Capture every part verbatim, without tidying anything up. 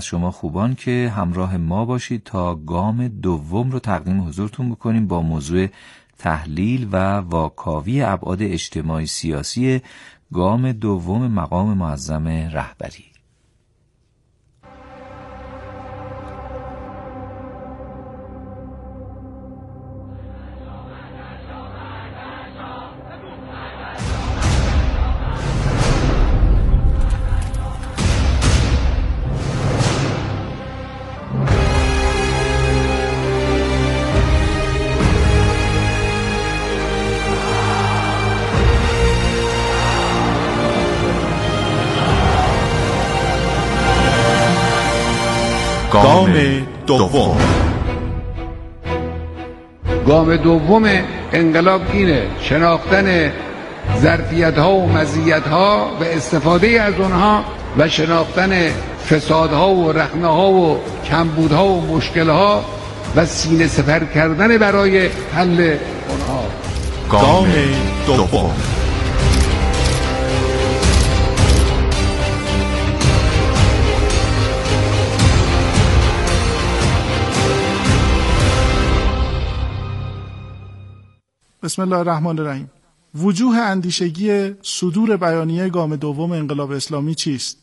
از شما خوبان که همراه ما باشید تا گام دوم رو تقدیم حضورتون بکنیم با موضوع تحلیل و واکاوی ابعاد اجتماعی سیاسی گام دوم مقام معظم رهبری. گام دوم. گام دوم انقلاب اینه: شناختن ظرفیت‌ها و مزیت‌ها و استفاده از اونها و شناختن فسادها و رخنه‌ها و کمبودها و مشکل‌ها و سینه سپر کردن برای حل اونها. گام دوم. بسم الله الرحمن الرحیم. وجوه اندیشگی صدور بیانیه گام دوم انقلاب اسلامی چیست؟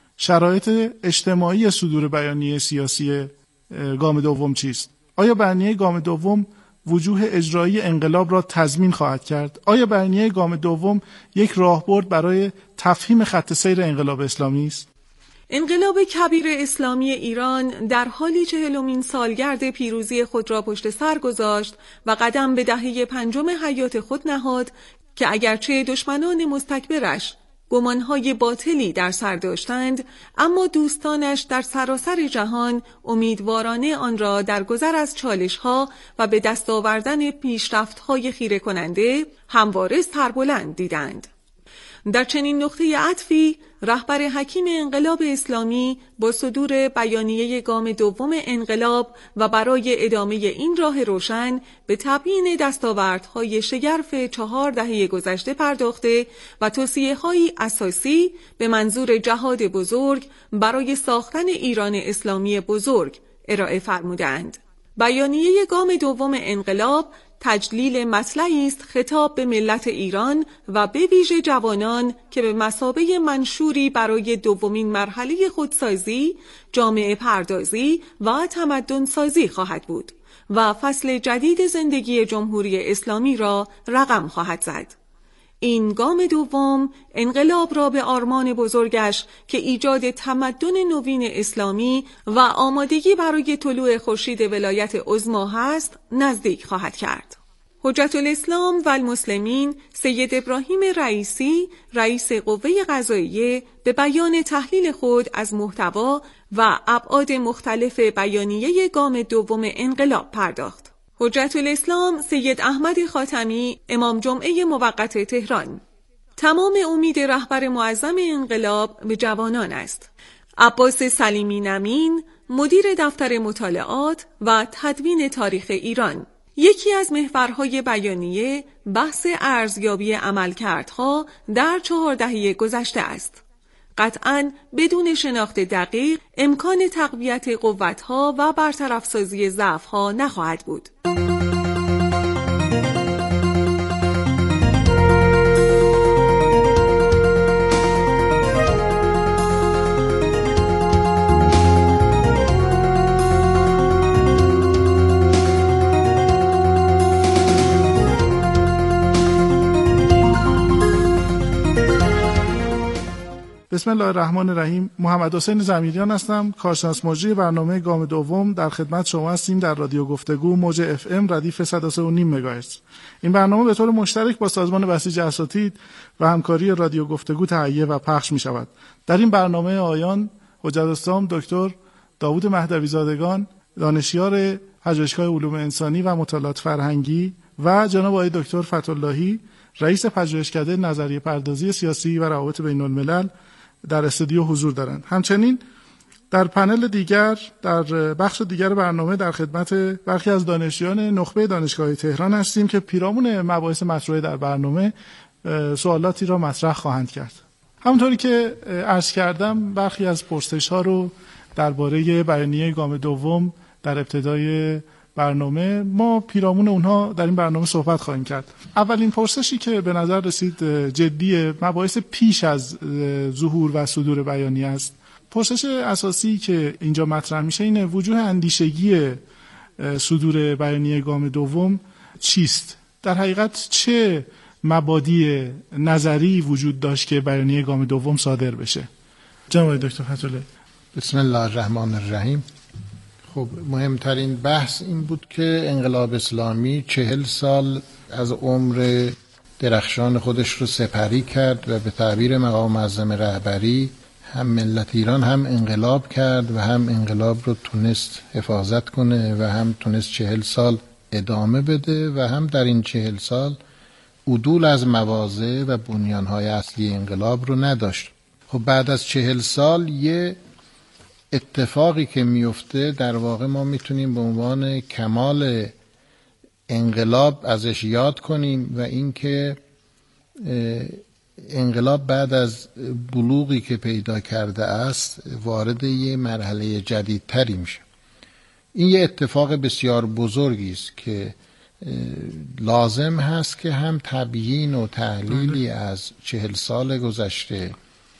شرایط اجتماعی صدور بیانیه سیاسی گام دوم چیست؟ آیا بیانیه گام دوم وجوه اجرایی انقلاب را تضمین خواهد کرد؟ آیا بیانیه گام دوم یک راهبرد برای تفهیم خط سیر انقلاب اسلامی است؟ انقلاب کبیر اسلامی ایران در حالی چهلمین سالگرد پیروزی خود را پشت سر گذاشت و قدم به دهه پنجم حیات خود نهاد که اگرچه دشمنان مستکبرش گمانهای باطلی در سر داشتند، اما دوستانش در سراسر جهان امیدوارانه آن را در گذر از چالش‌ها و به دست آوردن پیشرفت‌های خیره کننده همواره سربلند دیدند. در چنین نقطه عطفی رهبر حکیم انقلاب اسلامی با صدور بیانیه گام دوم انقلاب و برای ادامه این راه روشن به تبیین دستاوردهای شگرف چهار دهه گذشته پرداخته و توصیه‌های اساسی به منظور جهاد بزرگ برای ساختن ایران اسلامی بزرگ ارائه فرمودند. بیانیه گام دوم انقلاب تجلیل مطلعی است خطاب به ملت ایران و به ویژه جوانان که به مثابه منشوری برای دومین مرحله خودسازی، جامعه پردازی و تمدن سازی خواهد بود و فصل جدید زندگی جمهوری اسلامی را رقم خواهد زد. این گام دوم انقلاب را به آرمان بزرگش که ایجاد تمدن نوین اسلامی و آمادگی برای طلوع خورشید ولایت عظمی هست نزدیک خواهد کرد. حجت الاسلام و المسلمین سید ابراهیم رئیسی رئیس قوه قضاییه به بیان تحلیل خود از محتوا و ابعاد مختلف بیانیه گام دوم انقلاب پرداخت. حجت الاسلام سید احمد خاتمی امام جمعه موقت تهران: تمام امید رهبر معظم انقلاب به جوانان است. عباس سلیمی نمین مدیر دفتر مطالعات و تدوین تاریخ ایران: یکی از محورهای بیانیه بحث ارزیابی عملکردها در چهار دهه گذشته است. قطعاً بدون شناخت دقیق امکان تقویت قوتها و برطرف سازی ضعفها نخواهد بود. بسم الله الرحمن الرحیم. محمد حسین ضمیریان هستم، کارشناس مجری برنامه گام دوم. در خدمت شما هستیم در رادیو گفتگو موج اف ام ردیف صد و سه و نیم مگاهرتز. این برنامه به طور مشترک با سازمان بسیج اساتید و همکاری رادیو گفتگو تهیه و پخش می شود. در این برنامه آیان حجت الاسلام دکتر داوود مهدوی زادگان، دانشیار پژوهشگاه علوم انسانی و مطالعات فرهنگی، و جناب آقای دکتر فتح‌اللهی رئیس پژوهشکده نظریه پردازی سیاسی و روابط بین الملل در استودیو حضور دارند. همچنین در پنل دیگر، در بخش دیگر برنامه در خدمت برخی از دانشجویان نخبه دانشگاه تهران هستیم که پیرامون مباحث مطرح در برنامه سوالاتی را مطرح خواهند کرد. همونطوری که عرض کردم برخی از پرسش‌ها رو درباره بیانیه گام دوم در ابتدای برنامه. ما پیرامون اونها در این برنامه صحبت خواهیم کرد. اولین پرسشی که به نظر رسید جدیه، مباحث پیش از ظهور و صدور بیانیه است. پرسش اساسی که اینجا مطرح میشه اینه: وجوه اندیشگی صدور بیانیه گام دوم چیست؟ در حقیقت چه مبادی نظری وجود داشت که بیانیه گام دوم صادر بشه؟ جناب دکتر فتح‌الله. بسم الله الرحمن الرحیم. خب مهمترین بحث این بود که انقلاب اسلامی چهل سال از عمر درخشان خودش رو سپری کرد و به تعبیر مقام معظم رهبری هم ملت ایران هم انقلاب کرد و هم انقلاب رو تونست حفاظت کنه و هم تونست چهل سال ادامه بده و هم در این چهل سال عدول از مواضع و بنیانهای اصلی انقلاب رو نداشت. خب بعد از چهل سال یه اتفاقی که میفته در واقع ما میتونیم به عنوان کمال انقلاب ازش یاد کنیم و اینکه انقلاب بعد از بلوغی که پیدا کرده است وارد یه مرحله جدیدتری میشه. این یه اتفاق بسیار بزرگی است که لازم هست که هم تبیین و تحلیلی از چهل سال گذشته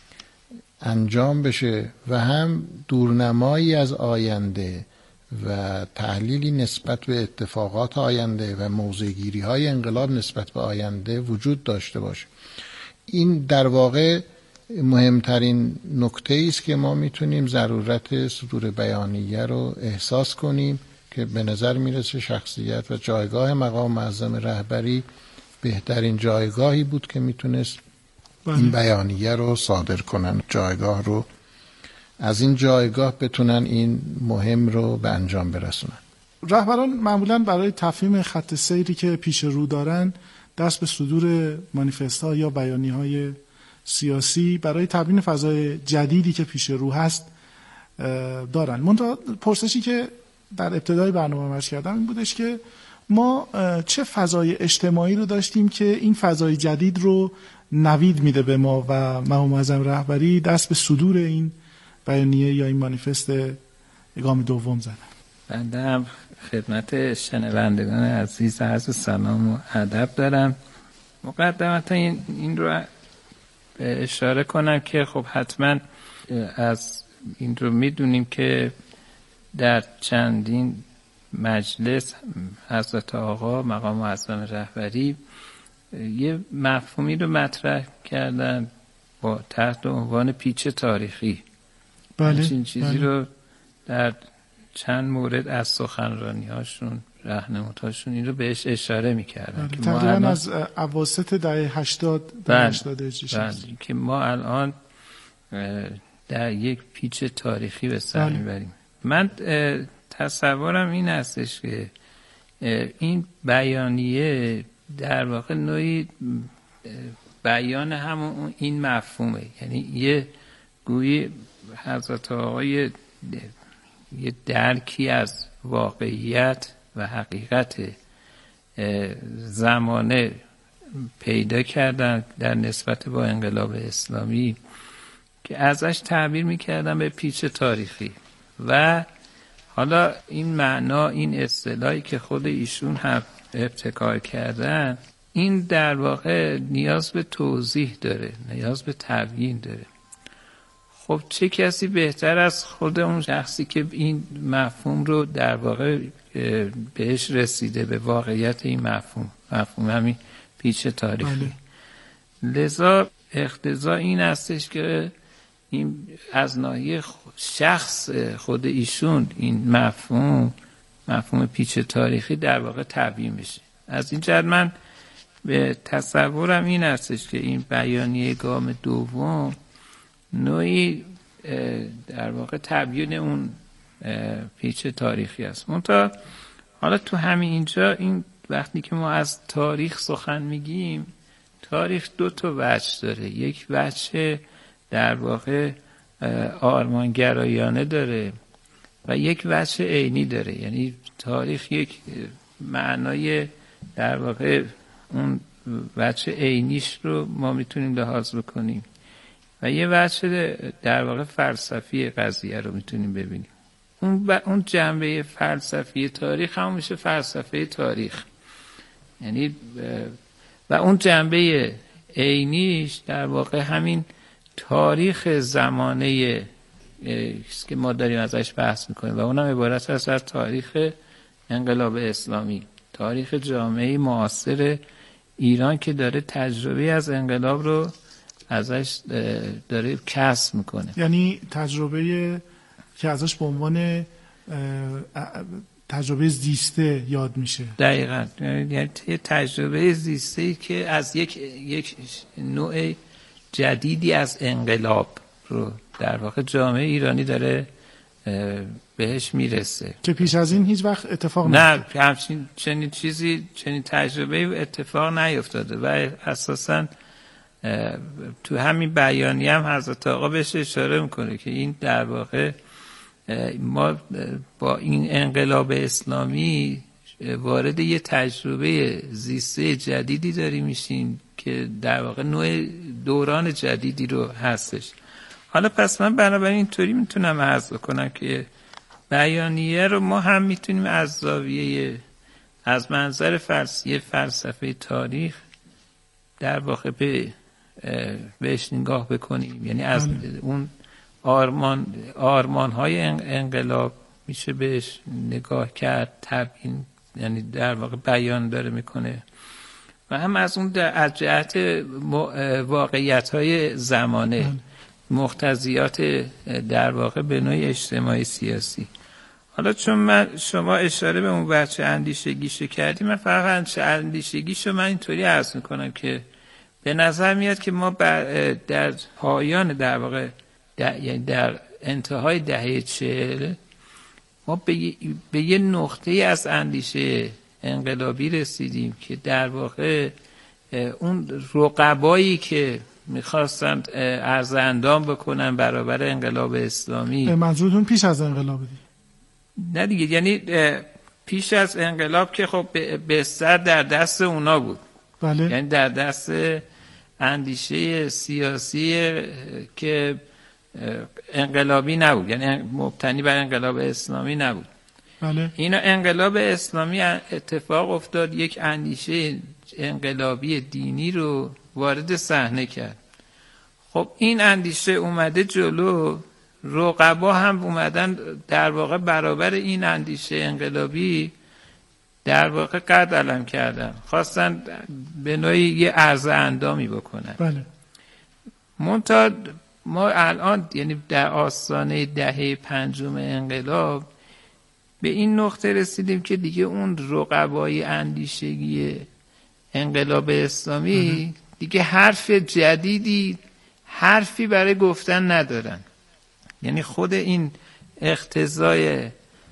انجام بشه و هم دورنمایی از آینده و تحلیلی نسبت به اتفاقات آینده و موضع‌گیری های انقلاب نسبت به آینده وجود داشته باشه. این در واقع مهمترین نکته است که ما میتونیم ضرورت صدور بیانیه رو احساس کنیم که به نظر میرسه شخصیت و جایگاه مقام معظم رهبری بهترین جایگاهی بود که میتونست این بیانیه رو صادر کنن، جایگاه رو از این جایگاه بتونن این مهم رو به انجام برسونن. رهبران معمولاً برای تفهیم خط سیری که پیش رو دارن دست به صدور مانیفست‌ها یا بیانیه‌های سیاسی برای تبیین فضای جدیدی که پیش رو هست دارن. منتها پرسشی که در ابتدای برنامه مطرح کردم این بودش که ما چه فضای اجتماعی رو داشتیم که این فضای جدید رو نوید میده به ما و مقام معظم رهبری دست به صدور این بیانیه یا این مانیفست گام دوم زدن. بنده هم خدمت شنوندگان عزیز عرض سلام و ادب دارم. مقدمتا این, این رو اشاره کنم که خب حتما از این رو میدونیم که در چندین مجلس حضرت آقا مقام معظم رهبری یه مفهومی رو مطرح کردن با تحت عنوان پیچ تاریخی. بله. این چیزی بله. رو در چند مورد از سخنرانی هاشون راهنمودهاشون این رو بهش اشاره میکردن بله. تقریبا الان... از اواسط دهه هشتاد بله. هشتاد هجری بله. که ما الان در یک پیچ تاریخی به سر بله. میبریم. من تصورم این هستش که این بیانیه در واقع نوعی بیان همون این مفهومه، یعنی یه گویی حضرت آقای یه درکی از واقعیت و حقیقت زمانه پیدا کردن در نسبت با انقلاب اسلامی که ازش تعبیر میکردن به پیچ تاریخی و حالا این معنا، این اصطلاحی که خود ایشون هم ابتکار کردن، این در واقع نیاز به توضیح داره، نیاز به تبیین داره. خب چه کسی بهتر از خود اون شخصی که این مفهوم رو در واقع بهش رسیده، به واقعیت این مفهوم، مفهوم همین پیچ تاریخی. لذا اقتضا این هستش که این از ناحیه شخص خود ایشون این مفهوم مفهوم پیچ تاریخی در واقع تبیین بشه. از این جهت من به تصورم این هستش که این بیانیه گام دوم نوعی در واقع تبیین اون پیچ تاریخی است. منتها حالا تو همین اینجا این وقتی که ما از تاریخ سخن میگیم، تاریخ دو تا وجه داره. یک وجه در واقع آرمانگرایانه داره و یک وجه عینی داره. یعنی تاریخ یک معنای در واقع اون وجه عینیش رو ما میتونیم لحاظ بکنیم. و یه وجه در واقع فلسفی قضیه رو میتونیم ببینیم. اون ب... اون جنبه فلسفی تاریخ هم میشه فلسفه تاریخ، یعنی و اون جنبه عینیش در واقع همین تاریخ زمانه که ما داریم ازش بحث میکنیم و اونم عبارت است از تاریخ انقلاب اسلامی، تاریخ جامعه معاصر ایران که داره تجربه از انقلاب رو ازش داره کسب میکنه. یعنی تجربه که ازش به عنوان تجربه زیسته یاد میشه. دقیقاً، یعنی تجربه زیسته که از یک یک نوع جدیدی از انقلاب رو در واقع جامعه ایرانی داره بهش میرسه که پیش از این هیچ وقت اتفاق نه همچین چنین چیزی چنین تجربه اتفاق نیفتاده و اساساً تو همین بیانیه هم حضرت آقا بهش اشاره میکنه که این در واقع ما با این انقلاب اسلامی وارد یه تجربه زیسته جدیدی داریم میشیم که در واقع نوع دوران جدیدی رو هستش. حالا پس من بنابراین اینطوری میتونم عرض بکنم که بیانیه رو ما هم میتونیم از زاویه از منظر فلسفه فلسفه تاریخ در واقع به بهش نگاه بکنیم، یعنی از اون آرمان آرمان های انقلاب میشه بهش نگاه کرد، تبیین یعنی در واقع بیان داره میکنه و هم از اون از جهت واقعیت های زمانه، مقتضیات در واقع به نوعی اجتماعی سیاسی. حالا چون من شما اشاره به اون بچه اندیشگیشو کردیم، من فقط اندیشگیشو من اینطوری عرض میکنم که به نظر میاد که ما در پایان در واقع در, یعنی در انتهای دهه چهل ما به, به یه نقطه از اندیشه انقلابی رسیدیم که در واقع اون رقبایی که میخواستن عرض اندام بکنن برابر انقلاب اسلامی. منظورتون پیش از انقلاب دی؟ نه دیگه، یعنی پیش از انقلاب که خب بستر در دست اونا بود. بله. یعنی در دست اندیشه سیاسی که انقلابی نبود، یعنی مبتنی بر انقلاب اسلامی نبود. بله. اینا انقلاب اسلامی اتفاق افتاد، یک اندیشه انقلابی دینی رو وارد صحنه کرد. خب این اندیشه اومده جلو، رقبا هم اومدن در واقع برابر این اندیشه انقلابی در واقع قد علم کردن، خواستن به نوعی یه عرض اندامی بکنن. بله. منتها ما الان یعنی در آستانه دهه پنجم انقلاب به این نقطه رسیدیم که دیگه اون رقبای اندیشگی انقلاب اسلامی دیگه حرف جدیدی حرفی برای گفتن ندارن. یعنی خود این اقتضای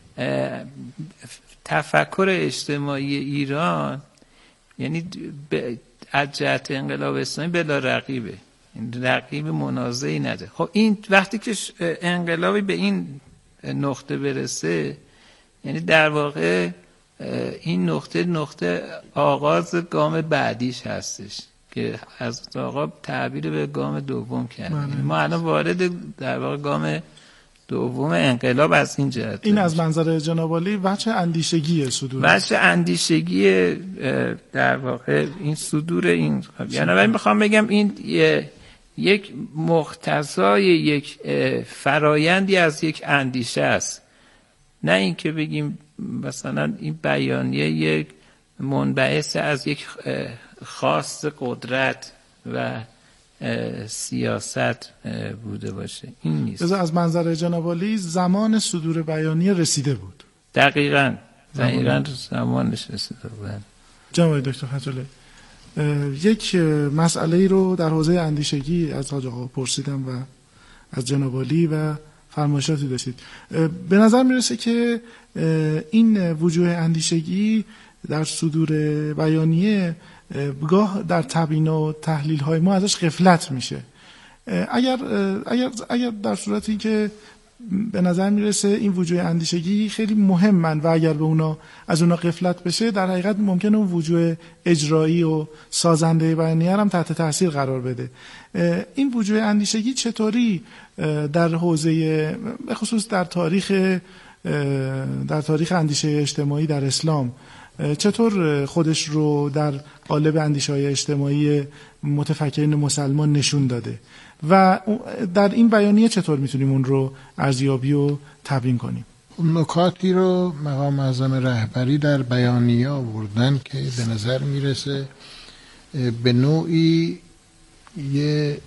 تفکر اجتماعی ایران یعنی از جهت انقلاب اسلامی بلا رقیبه، رقیب منازعی نده. خب این وقتی که انقلابی به این نقطه برسه، یعنی در واقع این نقطه نقطه آغاز گام بعدیش هستش که از آقا تعبیر به گام دوم کردیم. ما الان وارد در واقع گام دوم انقلاب از این جهت. این از منظر جناب عالی وجه اندیشگی صدور، وجه اندیشگی در واقع این صدور این، یعنی من میخوام بگم این یک مقتضای یک فرایندی از یک اندیشه است، نه این که بگیم مثلا این بیانیه یک منبعث از یک خواست قدرت و سیاست بوده باشه. این نیست. از منظر جناب عالی زمان صدور بیانیه رسیده بود. دقیقاً دقیقاً زمانش رسیده بود. جناب دکتر خجاله، یک مسئله رو در حوزه اندیشگی از حاج آقا پرسیدم و از جناب عالی و فرمایشاتی داشتید. به نظر میرسه که این وجوه اندیشگی در صدور بیانیه گاه در تبیین و تحلیل های ما ازش غفلت میشه. اگر اگر اگر در صورتی که به نظر میرسه این وجوه اندیشگی خیلی مهمن و اگر به اونا از اونا غفلت بشه در حقیقت ممکنه اون وجوه اجرایی و سازنده بیانیه هم تحت تاثیر قرار بده. این وجوه اندیشگی چطوری در حوزه به خصوص در تاریخ در تاریخ اندیشه اجتماعی در اسلام چطور خودش رو در قالب اندیشه‌های اجتماعی متفکرین مسلمان نشون داده و در این بیانیه چطور میتونیم اون رو ارزیابی و تبیین کنیم؟ نکاتی رو مقام اعظم رهبری در بیانیه آوردن که به نظر میرسه به نوعی یه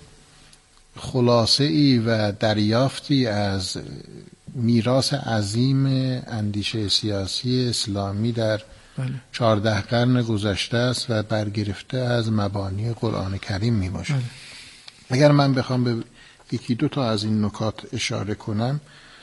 خلاصه ای و دریافتی از میراث عظیم اندیشه سیاسی اسلامی در چهارده قرن گذشته است و برگرفته از مبانی قرآن کریم می باشد. بله. اگر من بخوام به یکی دو تا از این نکات اشاره کنم،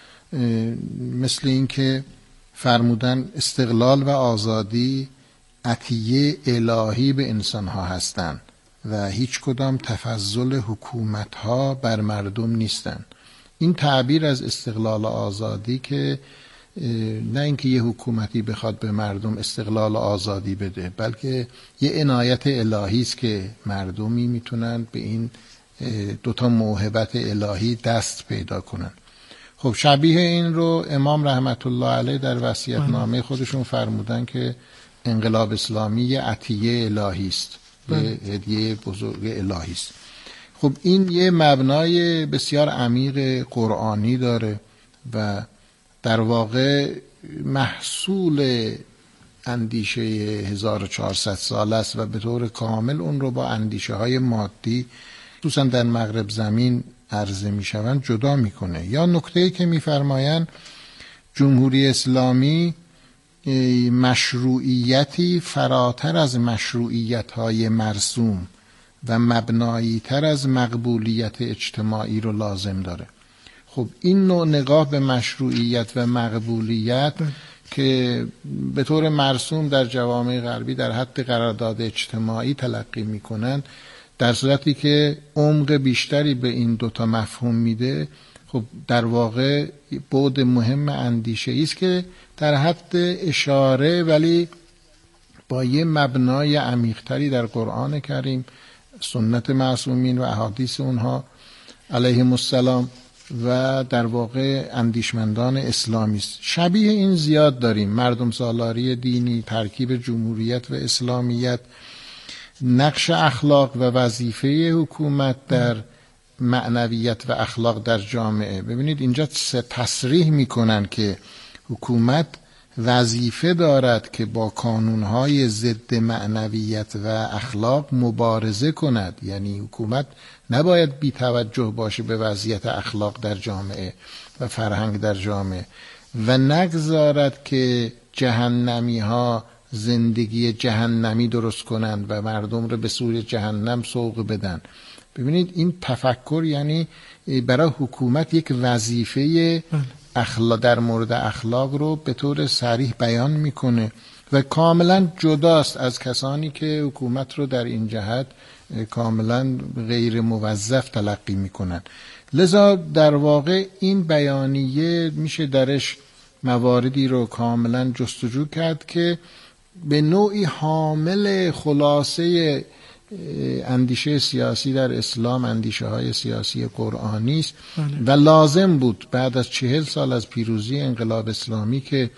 مثل این که فرمودن استقلال و آزادی عطیه الهی به انسانها هستند و هیچ کدام تفضل حکومتها بر مردم نیستند. این تعبیر از استقلال و آزادی که نه اینکه یه حکومتی بخواد به مردم استقلال و آزادی بده، بلکه یه عنایت الهی است که مردمی میتونن به این دوتا موهبت الهی دست پیدا کنن. خب شبیه این رو امام رحمت الله علیه در وصیت‌نامه خودشون فرمودن که انقلاب اسلامی یه عطیه الهی است، یه هدیه بزرگ الهی است. خب این یه مبنای بسیار عمیق قرآنی داره و در واقع محصول اندیشه هزار و چهارصد سال است و به طور کامل اون رو با اندیشه های مادی خصوصا در مغرب زمین عرضه می شوند جدا می کنه. یا نکته‌ای که می فرمایند جمهوری اسلامی مشروعیتی فراتر از مشروعیت های مرسوم و مبنایی تر از مقبولیت اجتماعی رو لازم داره. خب این نوع نگاه به مشروعیت و مقبولیت که به طور مرسوم در جوامع غربی در حد قرارداد اجتماعی تلقی میکنن، در صورتی که عمق بیشتری به این دوتا مفهوم میده، خب در واقع بعد مهم اندیشه است که در حد اشاره ولی با یه مبنای عمیق‌تری در قرآن کریم، سنت معصومین و احادیث اونها علیهم السلام و در واقع اندیشمندان اسلامی است. شبیه این زیاد داریم. مردم سالاری دینی، ترکیب جمهوریت و اسلامیت، نقش اخلاق و وظیفه حکومت در معنویت و اخلاق در جامعه. ببینید اینجا تصریح میکنن که حکومت وظیفه دارد که با کانونهای ضد معنویت و اخلاق مبارزه کند. یعنی حکومت نباید بی توجه باشه به وضعیت اخلاق در جامعه و فرهنگ در جامعه و نگذارد که جهنمی ها زندگی جهنمی درست کنند و مردم رو به سوی جهنم سوق بدن. ببینید این تفکر یعنی برای حکومت یک وظیفه اخلاق در مورد اخلاق رو به طور صریح بیان میکنه و کاملا جداست از کسانی که حکومت رو در این جهت کاملا غیر موظف تلقی میکنن. لذا در واقع این بیانیه میشه درش مواردی رو کاملا جستجو کرد که به نوعی حامل خلاصه اندیشه سیاسی در اسلام، اندیشه های سیاسی قرآنی است و لازم بود بعد از چهل سال از پیروزی انقلاب اسلامی که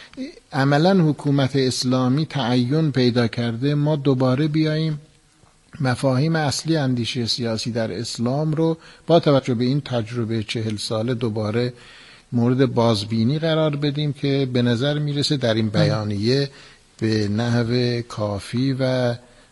عملا حکومت اسلامی تعین پیدا کرده، ما دوباره بیاییم مفاهیم اصلی اندیشه سیاسی در اسلام رو با توجه به این تجربه چهل ساله دوباره مورد بازبینی قرار بدیم که به نظر میرسه در این بیانیه به نحو کافی و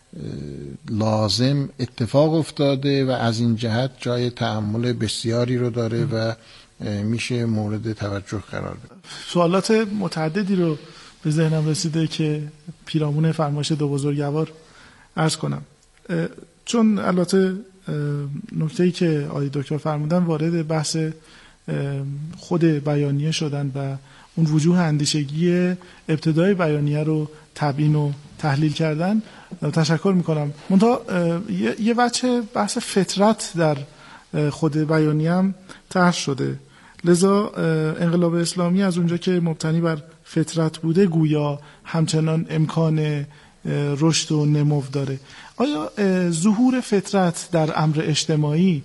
لازم اتفاق افتاده و از این جهت جای تأمل بسیاری رو داره و میشه مورد توجه قرار بده. سوالات متعددی رو به ذهنم رسیده که پیرامون فرمایش دو بزرگوار عرض کنم، چون البته نکته‌ای که آقای دکتر فرمودن وارد بحث خود بیانیه شدن و اون وجوه اندیشگی ابتدای بیانیه رو تبیین و تحلیل کردن، تشکر میکنم. منتها یه وجه بحث فطرت در خود بیانیه هم طرح شده، لذا انقلاب اسلامی از اونجا که مبتنی بر فطرت بوده گویا همچنان امکان رشد و نمو داره. آیا ظهور فطرت در امر اجتماعی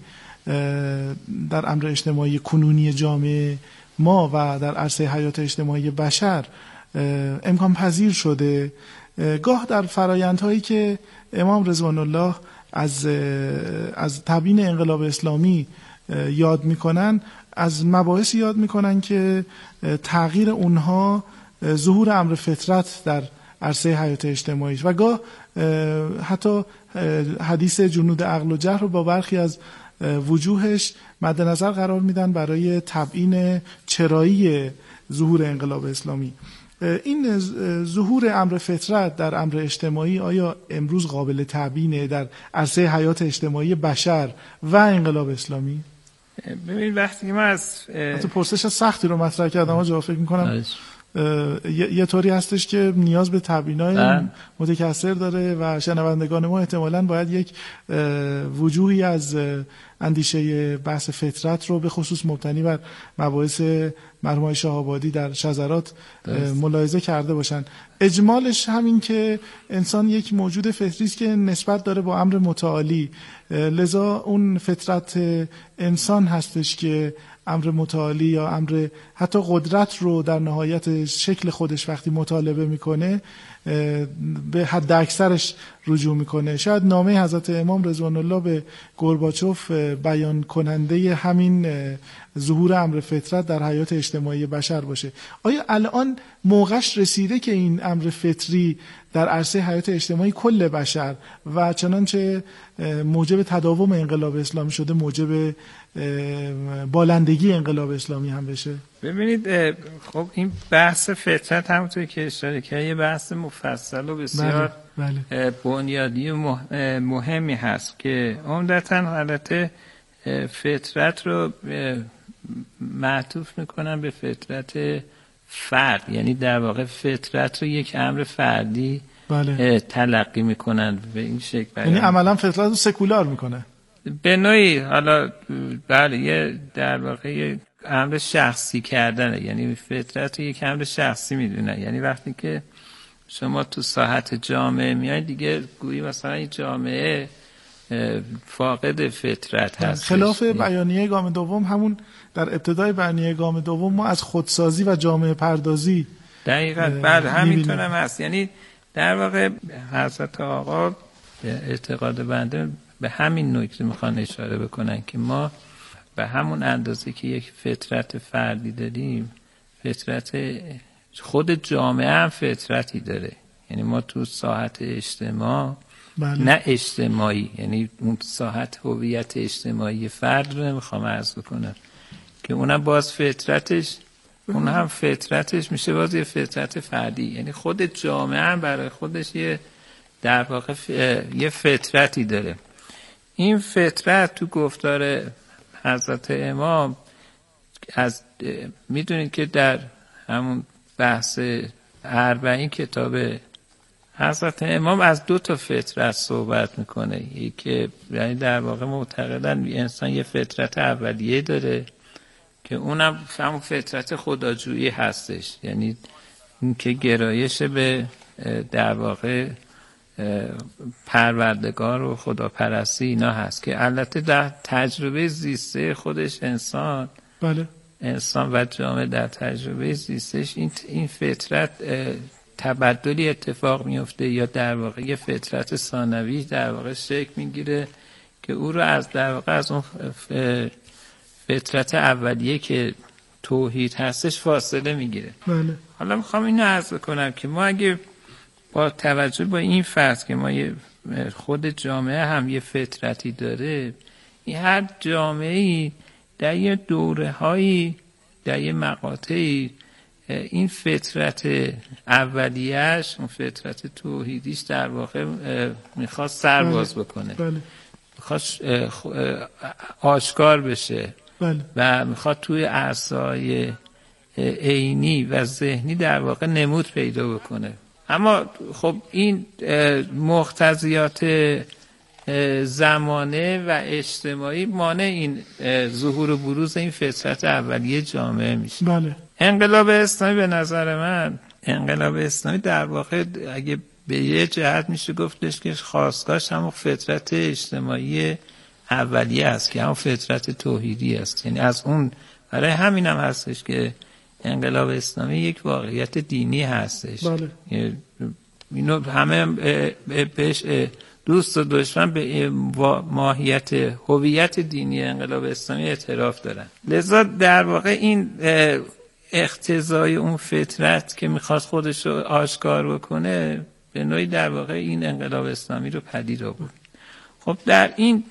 در امر اجتماعی کنونی جامعه ما و در عرصه حیات اجتماعی بشر امکان پذیر شده؟ گاه در فرایندهایی که امام رضوان الله از از تبیین انقلاب اسلامی یاد میکنن، از مباحثی یاد میکنن که تغییر اونها ظهور امر فطرت در عرصه حیات اجتماعی و گاه حتی حدیث جنود عقل و جهل رو با برخی از وجوهش مد نظر قرار میدن برای تبیین چرایی ظهور انقلاب اسلامی. این ظهور امر فطرت در امر اجتماعی آیا امروز قابل تبیینه در عرصه حیات اجتماعی بشر و انقلاب اسلامی؟ ببینید وقتی ما از حتی پرسش سختی رو مطرح کردم آجا، فکر میکنم یه طوری هستش که نیاز به تبیینای متکثر داره و شنوندگان ما احتمالاً باید یک وجوهی از اندیشه بحث فطرت رو به خصوص مبتنی بر مباحث مرحوم شهابادی در شذرات ملاحظه کرده باشن. اجمالش همین که انسان یک موجود فطری است که نسبت داره با امر متعالی، لذا اون فطرت انسان هستش که امر متعالی یا امر حتی قدرت رو در نهایت شکل خودش وقتی مطالبه میکنه به حد اکثرش رجوع میکنه. شاید نامه حضرت امام رضوان الله به گورباچوف بیان کننده همین ظهور امر فطرت در حیات اجتماعی بشر باشه. آیا الان موقعش رسیده که این امر فطری در عرصه حیات اجتماعی کل بشر و چنانچه موجب تداوم انقلاب اسلامی شده موجب بالندگی انقلاب اسلامی هم بشه؟ ببینید خب این بحث فطرت همونطور که اشاره کردید یه بحث مفصل و بسیار بله، بله. بنیادی و مهمی هست که عمدتاً حالت فطرت رو معطوف میکنن به فطرت فرد، یعنی در واقع فطرت رو یک امر فردی بله. تلقی میکنن به این شکل، یعنی عملا فطرت رو سکولار میکنه به نوعی. حالا بله یه در واقع یه امر شخصی کردنه، یعنی فطرت رو یک امر شخصی میدونن. یعنی وقتی که شما تو ساحت جامعه میای دیگه گویی مثلا این جامعه فاقد فطرت هست. خلاف بیانیه گام دوم، همون در ابتدای بیانیه گام دوم ما از خودسازی و جامعه پردازی دقیقاً بله همینطور هم هست. یعنی در واقع حضرت آقا اعتقاد بنده به همین نکته میخوان اشاره بکنن که ما به همون اندازه که یک فطرت فردی داریم، فطرت خود جامعه هم فطرتی داره. یعنی ما تو ساحت اجتماع بله. نه اجتماعی، یعنی اون ساحت هویت اجتماعی فرد رو نمیخوام عرض بکنم که اونم باز فطرتش اون هم فطرتش میشه باز یه فطرت فردی. یعنی خود جامعه هم برای خودش یه در واقع ف... یه فطرتی داره. این فطرت تو گفتار حضرت امام از میدونید که در همون بحث اربعین کتاب حضرت امام از دو تا فطرت صحبت میکنه. یکی یعنی در واقع معتقدن انسان یه فطرت اولیه داره که اونم همون فطرت خداجویی هستش، یعنی این که گرایش به در واقع پروردگار و خداپرستی اینا هست که البته در تجربه زیسته خودش انسان بله. انسان و جامعه در تجربه زیستش این این فطرت تبدلی اتفاق میفته یا در واقع یه فطرت ثانوی در واقع شکل میگیره که او رو از در واقع از اون فطرت اولیه که توحید هستش فاصله میگیره. بله. حالا میخوام اینو عرض کنم که ما اگه با توجه با این فرض که ما یه خود جامعه هم یه فطرتی داره، این هر جامعه‌ای در یه دوره‌هایی در یه مقاطعی این فطرت اولیه‌اش اون فطرت توحیدیش در واقع میخواد سرباز بکنه بله. میخواد آشکار بشه بله. و میخواد توی اعضای عینی و ذهنی در واقع نمود پیدا بکنه. اما خب این مقتضیات زمانه و اجتماعی مانع این ظهور و بروز این فطرت اولیه جامعه میشه. بله. انقلاب اسلامی به نظر من، انقلاب اسلامی در واقع اگه به یه جهت میشه گفتش که خاصگاهش همون فطرت اجتماعی اولیه است که همون فطرت توحیدی است. یعنی از اون، برای همین هم هستش که انقلاب اسلامی یک واقعیت دینی هستش. بله. اینو همه بهش دوست و دشمن به ماهیت هویت دینی انقلاب اسلامی اعتراف دارن. لذا در واقع این اقتضای اون فطرت که میخواست خودش رو آشکار بکنه به نوعی در واقع این انقلاب اسلامی رو پدید آورد. خب در این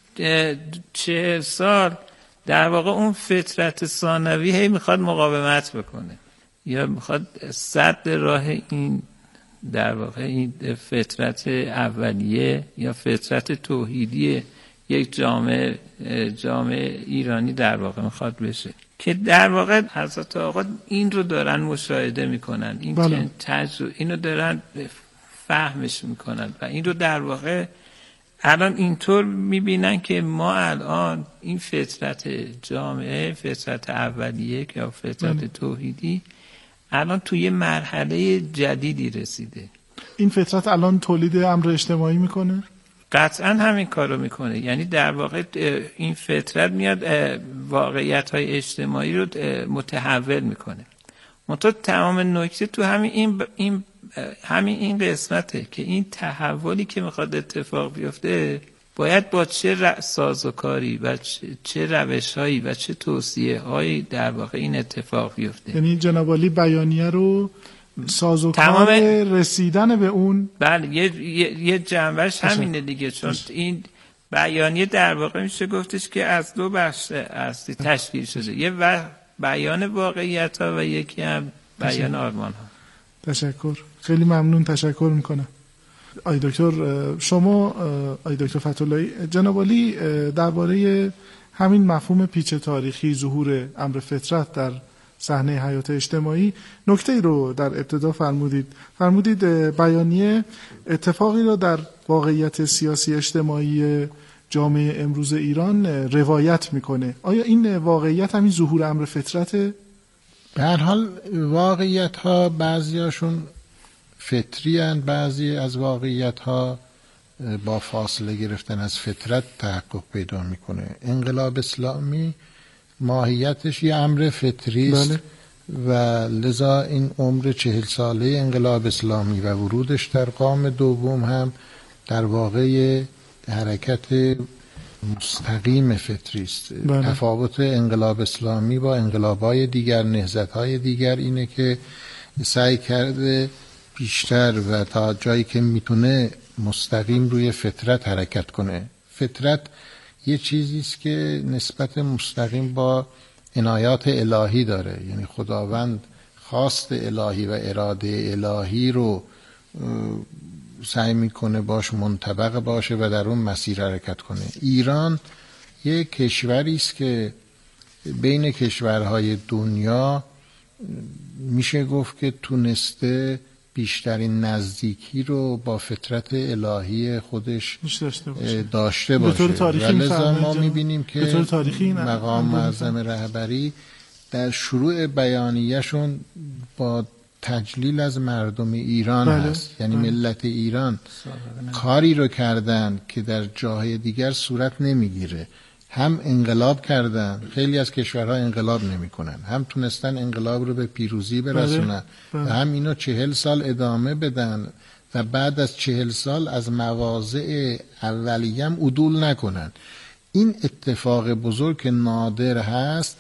چهل سال در واقع اون فطرت ثانوی هی میخواد مقاومت بکنه یا میخواد سد راه این در واقع این فطرت اولیه یا فطرت توحیدی یک جامعه جامعه ایرانی در واقع میخواد بشه، که در واقع حضرت آقا این رو دارن مشاهده میکنن، این بله. تجربه اینو دارن فهمش میکنن و این رو در واقع الان اینطور میبینن که ما الان این فطرت جامعه، فطرت اولیه یا فطرت بله. توحیدی الان توی مرحله جدیدی رسیده. این فطرت الان تولید امر اجتماعی میکنه؟ قطعا همین کارو میکنه. یعنی در واقع این فطرت میاد واقعیت‌های اجتماعی رو متحول میکنه. منتها تمام نکته تو همین این این همین این قسمته که این تحولی که میخواد اتفاق بیفته باید با چه سازوکاری و چه روش‌هایی و چه توصیه‌هایی در واقع این اتفاق بیفته. یعنی جناب عالی بیانیه رو سازوکار رسیدن به اون. بله، یه یه, یه جنبش همینه دیگه، چون این بیانیه در واقع میشه گفتش که از دو بخش اصلی تشکیل شده، یه و بیان واقعیت‌ها و یکی هم بیان آرمان‌ها. تشکر، خیلی ممنون، تشکر میکنم. آی دکتر شما، آی دکتر فتح‌اللهی، جناب عالی درباره همین مفهوم پیچ تاریخی ظهور امر فطرت در صحنه حیات اجتماعی نکته‌ای رو در ابتدا فرمودید. فرمودید بیانیه اتفاقی رو در واقعیت سیاسی اجتماعی جامعه امروز ایران روایت میکنه. آیا این واقعیت همین ظهور امر فطرته؟ به هر حال واقعیت ها بعضیاشون فطری هستند، بعضی از واقعیت ها با فاصله گرفتن از فطرت تحقق پیدا میکنه. انقلاب اسلامی ماهیتش یه امر فطری است. بله. و لذا این عمر چهل ساله انقلاب اسلامی و ورودش در قام دوم هم در واقع حرکت مستقیم فطری است. بله. تفاوت انقلاب اسلامی با انقلاب‌های دیگر، نهضت‌های دیگر اینه که سعی کرده بیشتر و تا جایی که میتونه مستقیم روی فطرت حرکت کنه. فطرت یه چیزی است که نسبت مستقیم با عنایات الهی داره، یعنی خداوند خواست الهی و اراده الهی رو سعی میکنه باش منطبق باشه و در اون مسیر حرکت کنه. ایران یک کشوری است که بین کشورهای دنیا میشه گفت که تونسته بیشترین نزدیکی رو با فطرت الهی خودش داشته باشه, داشته باشه. و لذا ما میبینیم که مقام معظم رهبری در شروع بیانیه‌شون با تجلیل از مردم ایران بله. هست، یعنی بله. ملت ایران کاری رو کردن که در جاهای دیگر صورت نمیگیره. هم انقلاب کردن، خیلی از کشورها انقلاب نمی کنن، هم تونستن انقلاب رو به پیروزی برسونن بله. بله. و هم اینو چهل سال ادامه بدن و بعد از چهل سال از مواضع اولیه هم عدول نکنن. این اتفاق بزرگ که نادر هست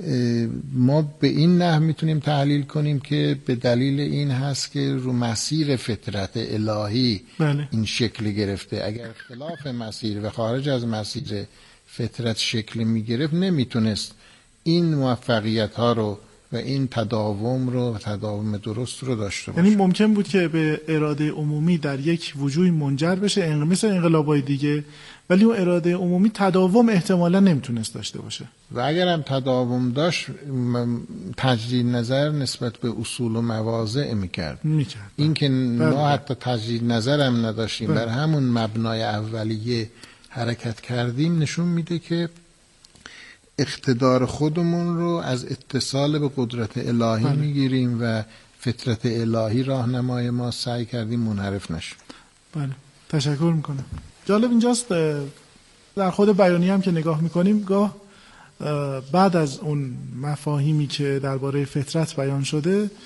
ما به این نحو میتونیم تحلیل کنیم که به دلیل این هست که رو مسیر فطرت الهی بله. این شکل گرفته. اگر خلاف مسیر و خارج از مسیر فطرت شکل میگرفت نمیتونست این موفقیت ها رو و این تداوم رو و تداوم درست رو داشته باشه. یعنی ممکن بود که به اراده عمومی در یک وجوه منجر بشه مثل انقلاب‌های دیگه، ولی اون اراده عمومی تداوم احتمالا نمیتونست داشته باشه و اگر هم تداوم داشت تجدید نظر نسبت به اصول و مواضع میکرد میکرد این که بله. ما حتی تجدید نظر هم نداشتیم بله. بر همون مبنای اولیه حرکت کردیم نشون میده که اقتدار خودمون رو از اتصال به قدرت الهی بله. میگیریم و فطرت الهی راهنمای ما، سعی کردیم منحرف نشیم. بله، تشکر میکنم. جالب اینجاست در خود بیانیه هم که نگاه میکنیم گاه بعد از اون مفاهیمی که درباره فطرت بیان شده